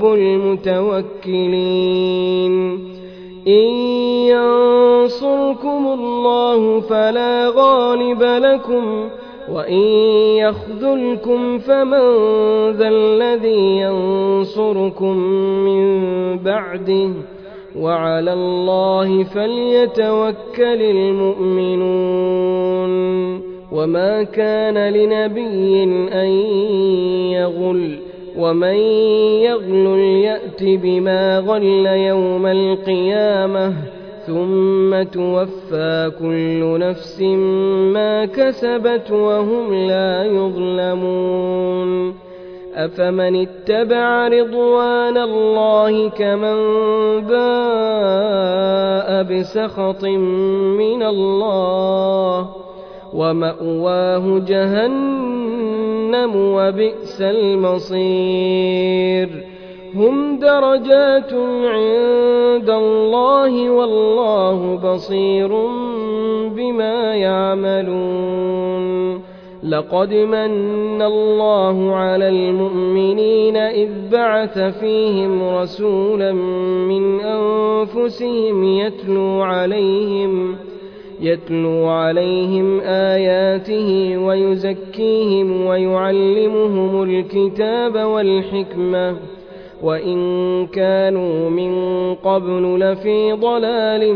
المتوكلين إن ينصركم الله فلا غالب لكم وإن يخذلكم فمن ذا الذي ينصركم من بعده وعلى الله فليتوكل المؤمنون وما كان لنبي أن يغل ومن يغل يأت بما غل يوم القيامة ثم توفى كل نفس ما كسبت وهم لا يظلمون أفمن اتبع رضوان الله كمن باء بسخط من الله ومأواه جهنم وبئس المصير هم درجات عند الله والله بصير بما يعملون لقد من الله على المؤمنين إذ بعث فيهم رسولا من أنفسهم يتلو عليهم آياته ويزكيهم ويعلمهم الكتاب والحكمة وإن كانوا من قبل لفي ضلال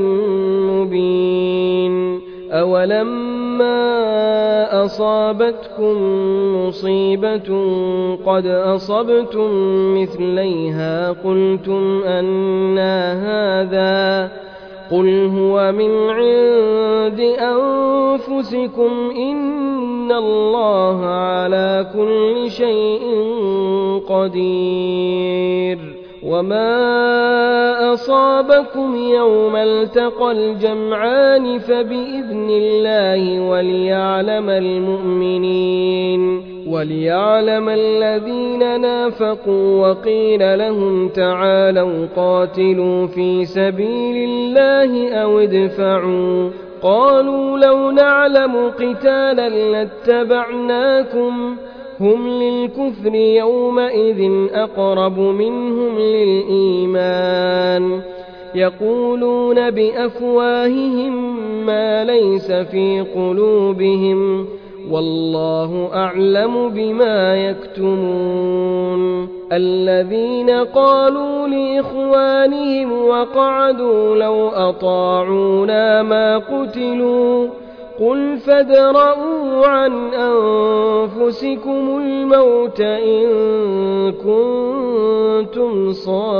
مبين أولما أصابتكم مصيبة قد أصبتم مثليها قلتم أنى هذا قل هو من عند أنفسكم إن الله على كل شيء قدير وما أصابكم يوم التقى الجمعان فبإذن الله وليعلم الذين نافقوا وقيل لهم تعالوا قاتلوا في سبيل الله أو ادفعوا قالوا لو نعلم قتالا لاتبعناكم هم للكفر يومئذ أقرب منهم للإيمان يقولون بأفواههم ما ليس في قلوبهم والله أعلم بما يكتمون الذين قالوا لإخوانهم وقعدوا لو أطاعونا ما قتلوا قل فادرءوا عن أنفسكم الموت إن كنتم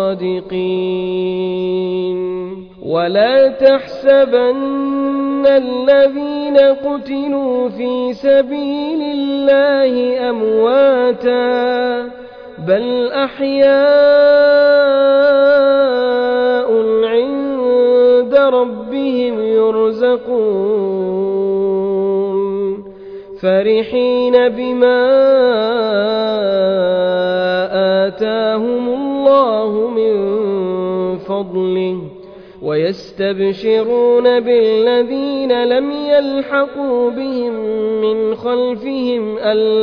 صادقين ولا تحسبن الذين قتلوا في سبيل الله أمواتا بل أحياء عند ربهم يرزقون فرحين بما آتاهم الله من فضله ويستبشرون بالذين لم يلحقوا بهم من خلفهم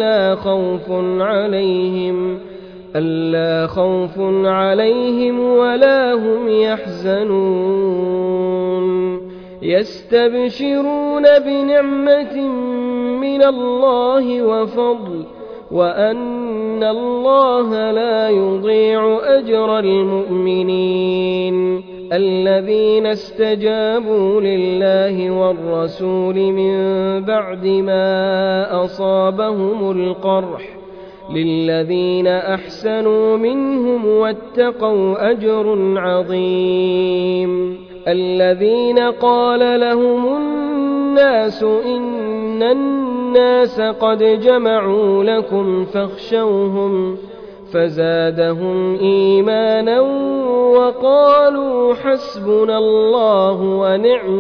ألا خوف عليهم ولا هم يحزنون يستبشرون بنعمة من الله وفضل وأن الله لا يضيع أجر المؤمنين الذين استجابوا لله والرسول من بعد ما أصابهم القرح للذين أحسنوا منهم واتقوا أجر عظيم الذين قال لهم الناس إن الناس قد جمعوا لكم فاخشوهم فزادهم إيمانا وقالوا حسبنا الله ونعم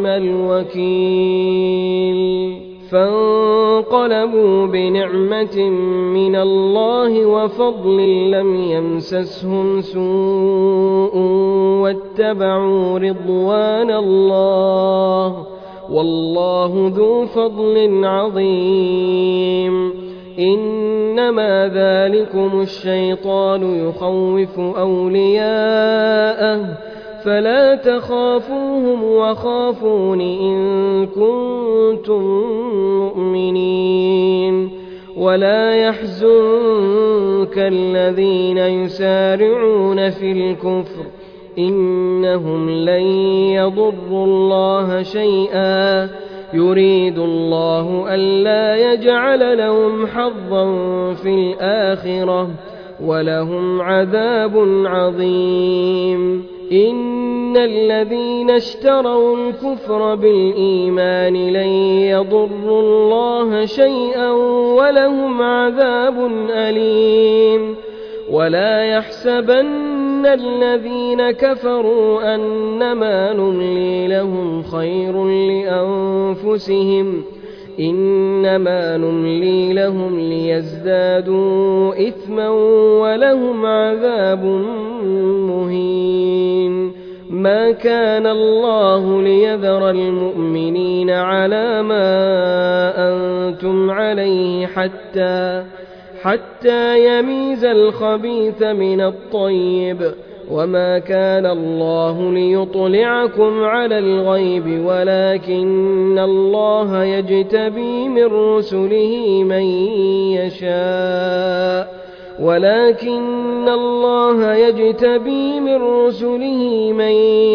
الوكيل فانقلبوا بنعمة من الله وفضل لم يمسسهم سوء واتبعوا رضوان الله والله ذو فضل عظيم إنما ذلكم الشيطان يخوف أولياءه فلا تخافوهم وخافون إن كنتم مؤمنين ولا يحزنك الذين يسارعون في الكفر إنهم لن يضروا الله شيئا يريد الله ألا يجعل لهم حظا في الآخرة ولهم عذاب عظيم إن الذين اشتروا الكفر بالإيمان لن يضروا الله شيئا ولهم عذاب أليم ولا يحسبن الذين كفروا أنما نملي لهم خير لأنفسهم إنما نملي لهم ليزدادوا إثما ولهم عذاب مهين ما كان الله ليذر المؤمنين على ما أنتم عليه حتى يميز الخبيث من الطيب وما كان الله ليطلعكم على الغيب ولكن الله يجتبي من رسله من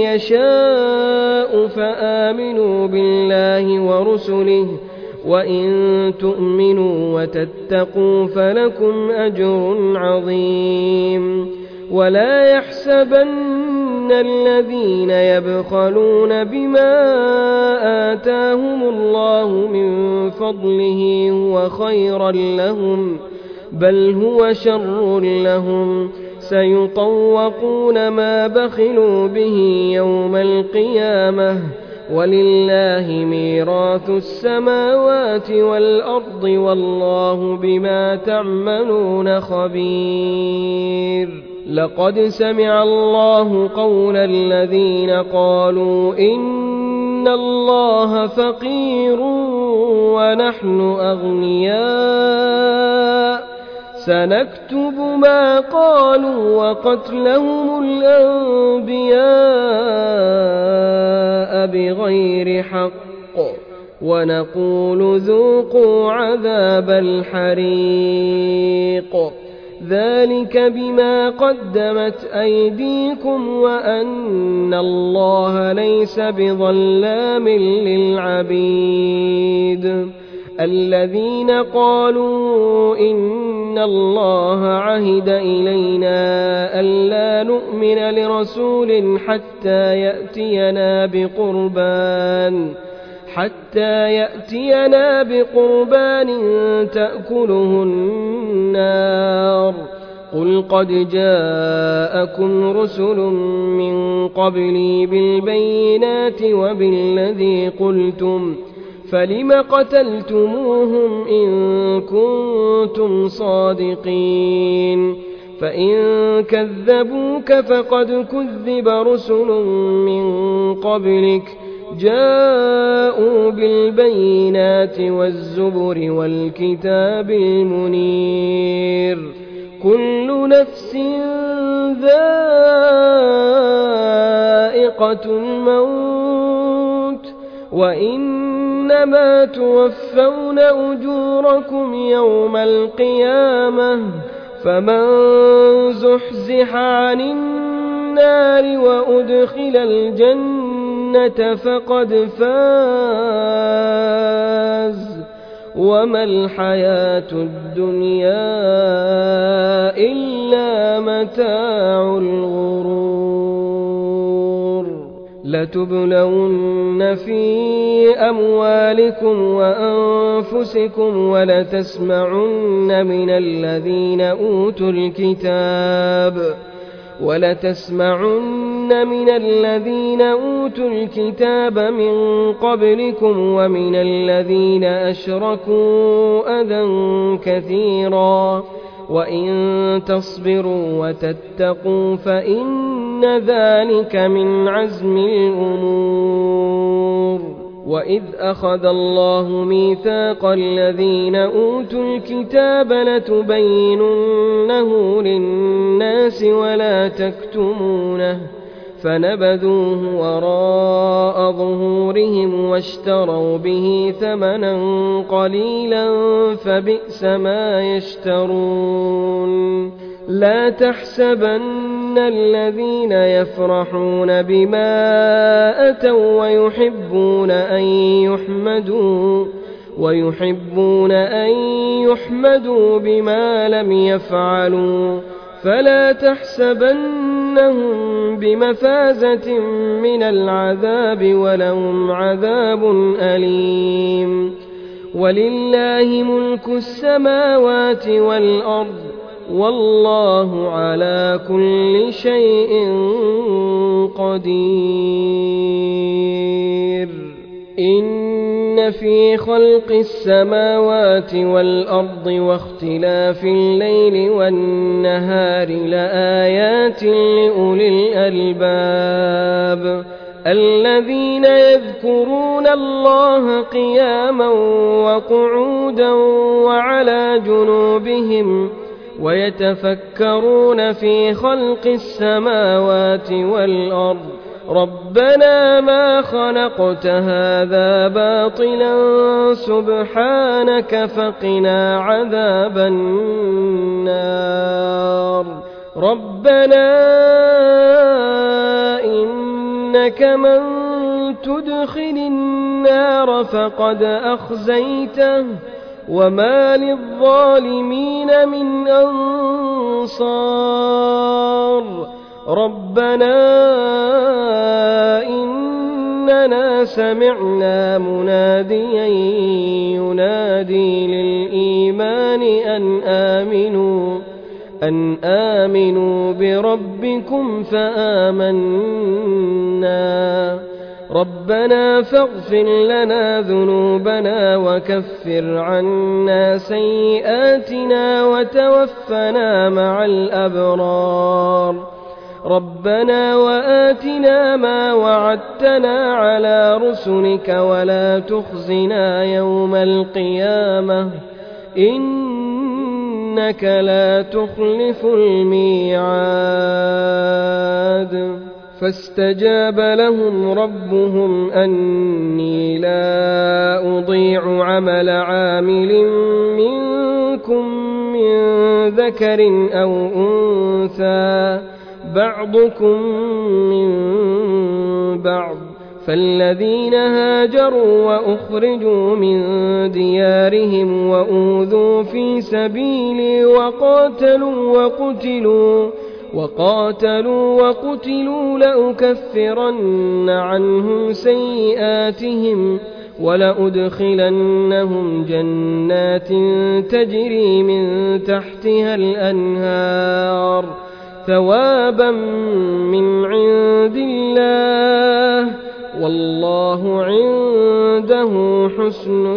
يشاء فآمنوا بالله ورسله وإن تؤمنوا وتتقوا فلكم أجر عظيم ولا يحسبن الذين يبخلون بما آتاهم الله من فضله هو خيرا لهم بل هو شر لهم سيطوقون ما بخلوا به يوم القيامة ولله ميراث السماوات والأرض والله بما تعملون خبير لقد سمع الله قول الذين قالوا إن الله فقير ونحن أغنياء سنكتب ما قالوا وقتلهم الأنبياء بغير حق ونقول ذوقوا عذاب الحريق ذلك بما قدمت أيديكم وأن الله ليس بظلام للعبيد الذين قالوا إن الله عهد إلينا ألا نؤمن لرسول حتى يأتينا بقربان تأكله النار قل قد جاءكم رسل من قبلي بالبينات وبالذي قلتم فلم قتلتموهم إن كنتم صادقين فإن كذبوك فقد كذب رسل من قبلك جاءوا بالبينات والزبر والكتاب المنير كل نفس ذائقة الموت وإنما توفون أجوركم يوم القيامة فمن زحزح عن النار وأدخل الجنة فقد فاز وما الحياة الدنيا إلا متاع الغرور لتبلون في أموالكم وأنفسكم ولتسمعن من الذين أوتوا الكتاب من قبلكم ومن الذين أشركوا أذى كثيرا وإن تصبروا وتتقوا فإن ذلك من عزم الأمور وإذ أخذ الله ميثاق الذين أوتوا الكتاب لتبيننه للناس ولا تكتمونه فنبذوه وراء ظهورهم واشتروا به ثمنا قليلا فبئس ما يشترون لا تحسبن الذين يفرحون بما أتوا ويحبون أن يحمدوا بما لم يفعلوا فلا تحسبنهم بمفازة من العذاب ولهم عذاب أليم ولله ملك السماوات والأرض والله على كل شيء قدير إن في خلق السماوات والأرض واختلاف الليل والنهار لآيات لأولي الألباب الذين يذكرون الله قياما وقعودا وعلى جنوبهم ويتفكرون في خلق السماوات والأرض ربنا ما خلقت هذا باطلا سبحانك فقنا عذاب النار ربنا إنك من تدخل النار فقد أخزيته وما للظالمين من أنصار ربنا إننا سمعنا مناديا ينادي للإيمان أن آمنوا بربكم فآمنا ربنا فاغفر لنا ذنوبنا وكفر عنا سيئاتنا وتوفنا مع الأبرار ربنا وآتنا ما وعدتنا على رسلك ولا تخزنا يوم القيامة إنك لا تخلف الميعاد فاستجاب لهم ربهم أني لا أضيع عمل عامل منكم من ذكر أو أنثى بعضكم من بعض فالذين هاجروا وأخرجوا من ديارهم وأوذوا في سبيلي وقاتلوا وقتلوا لأكفرن عنهم سيئاتهم ولأدخلنهم جنات تجري من تحتها الأنهار ثوابا من عند الله والله عنده حسن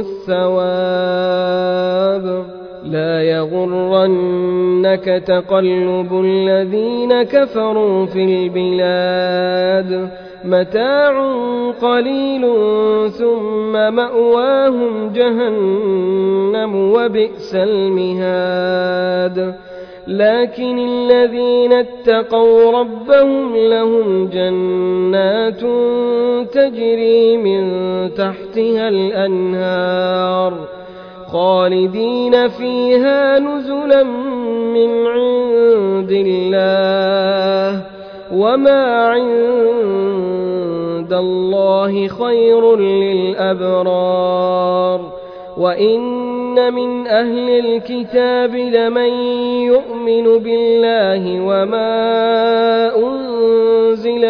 الثواب. لا يغرنك تقلب الذين كفروا في البلاد متاع قليل ثم مأواهم جهنم وبئس المهاد. لكن الذين اتقوا ربهم لهم جنات تجري من تحتها الأنهار خالدين فيها نزلا من عند الله وما عند الله خير للأبرار. وإن من أهل الكتاب لمن يؤمن بالله وما أنزل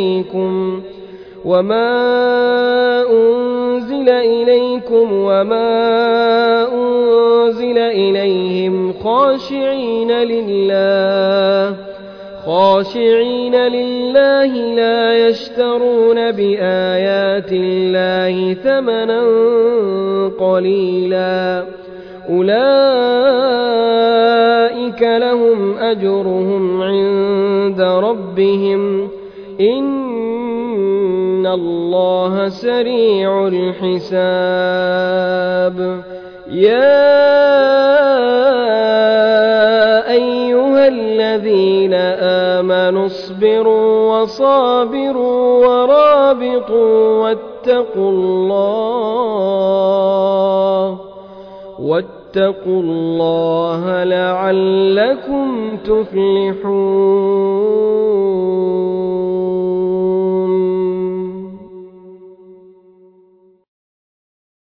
إليكم وما أنزل إليهم خاشعين لله لا يشترون بآيات الله ثمنا قليلا أولئك لهم أجرهم عند ربهم إن الله سريع الحساب. يا أيها الذين آمنوا اصبروا وصابروا ورابطوا واتقوا الله لعلكم تفلحون.